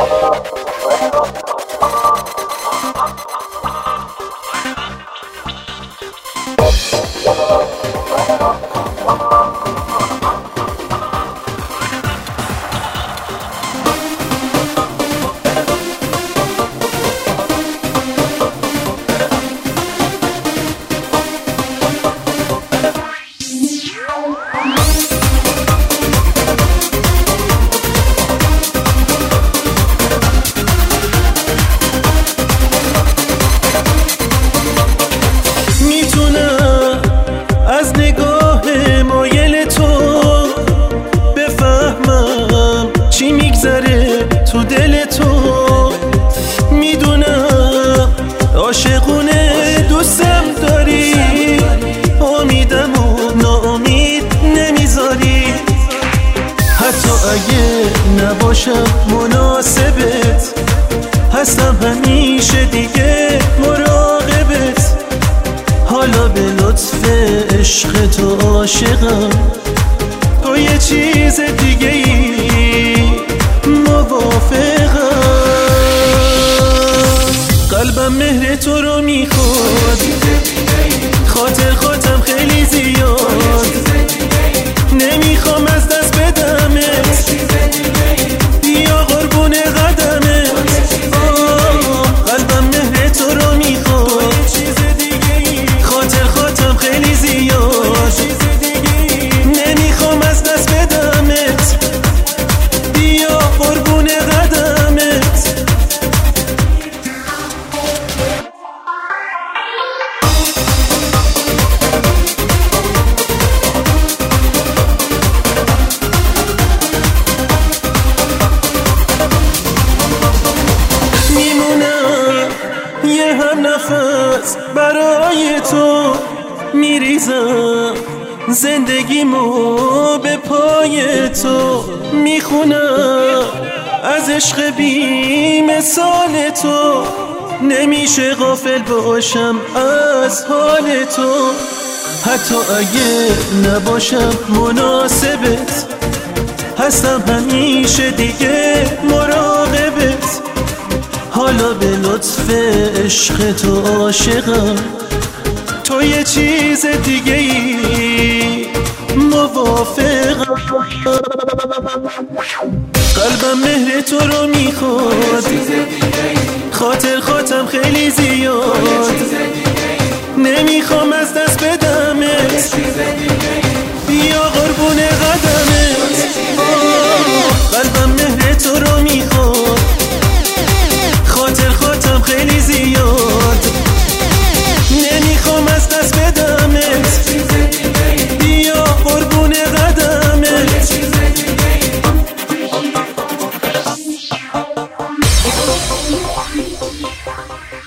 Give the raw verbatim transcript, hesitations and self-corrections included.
تو دل تو میدونم عاشقونه دوستم داری، امیدم و ناامید نمیذاری. حتی اگه نباشم مناسبت، هستم همیشه دیگه مراقبت. حالا به لطف عشق تو عاشقم، تو یه چیز دیگه ای موافقم. قلبم مهر تو رو میخواد، خاطر خاطرم خیلی زیاد، نمیخوام از دست بدمت، بیا قربون قدمت. قلبم مهر تو رو میخواد، خاطر خاطرم خیلی زیاد، نمیخوام از دست بدمت، بیا قربون قدمت. میمونم یه هم نفس برای تو، میریزم زندگیمو به پای تو، میخونم از عشق بی مثال تو، نمیشه غافل باشم از حال تو. حتی اگه نباشم مناسبت، هستم همیشه دیگه مراقبت. حالا به لطف عشق تو عاشقم، تو یه چیز دیگه ای موافقم. قلبم مهر تو رو میخواد، خاطر خاطرم خیلی زیاد، نمیخوام از دست بدمت، بیا قربون قدمت. قلبم مهر تو رو میخواد، خاطر خاطرم خیلی زیاد، نمیخوام از دست بدمت، بیا قربون قدمت.